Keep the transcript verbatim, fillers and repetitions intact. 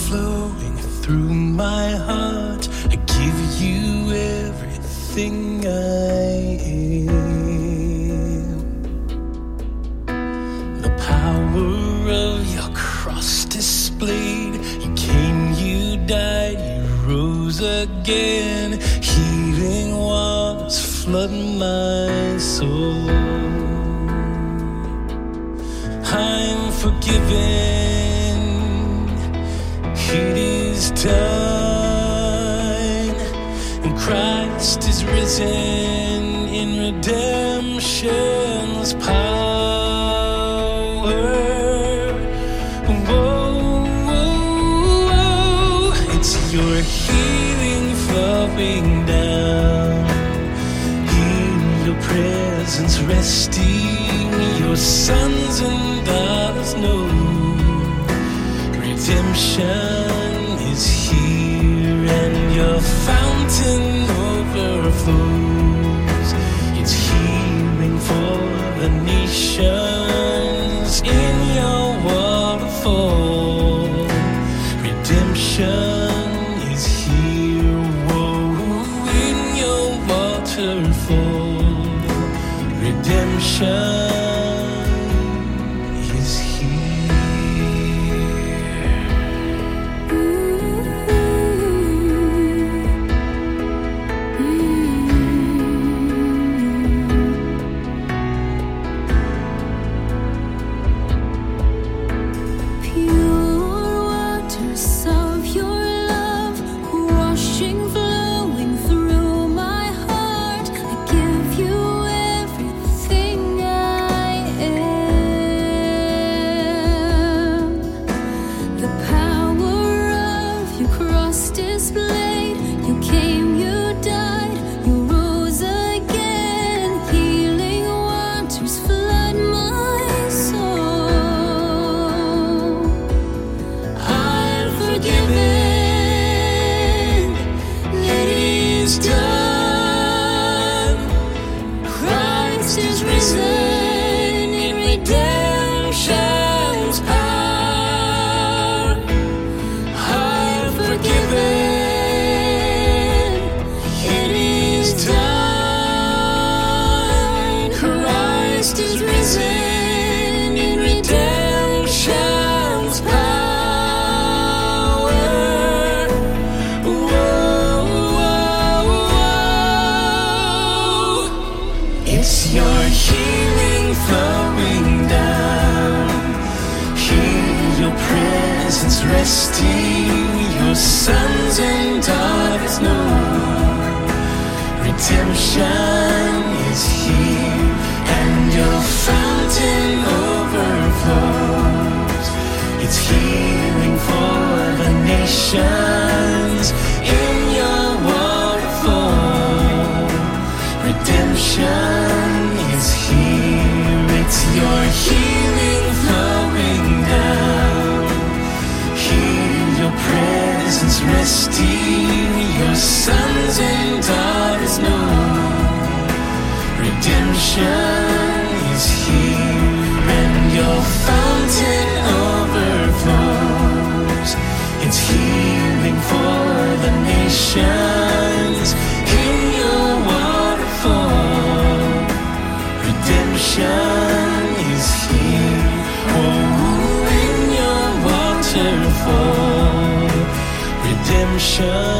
flowing through my heart. I give you everything I am. The power of your cross displayed. You came, you died, you rose again. Healing waters flood my soul. I'm forgiven. It is done. And Christ is risen in redemption's power. Whoa, whoa, whoa. It's your healing flowing down. In your presence resting, your sons and daughters know redemption is here and your fountain overflows. It's healing for the nations in your waterfall. Redemption is here, whoa, in your waterfall. Redemption is here. Resting, your sons and daughters know redemption is here and your fountain overflows. It's healing for the nations in your waterfall. Redemption is here. It's your healing flowing down. Your presence resting, your sons and daughters know redemption is here and your fountain overflows. It's healing for the nations in your waterfall. Redemption is here, oh, in your waterfall. Redemption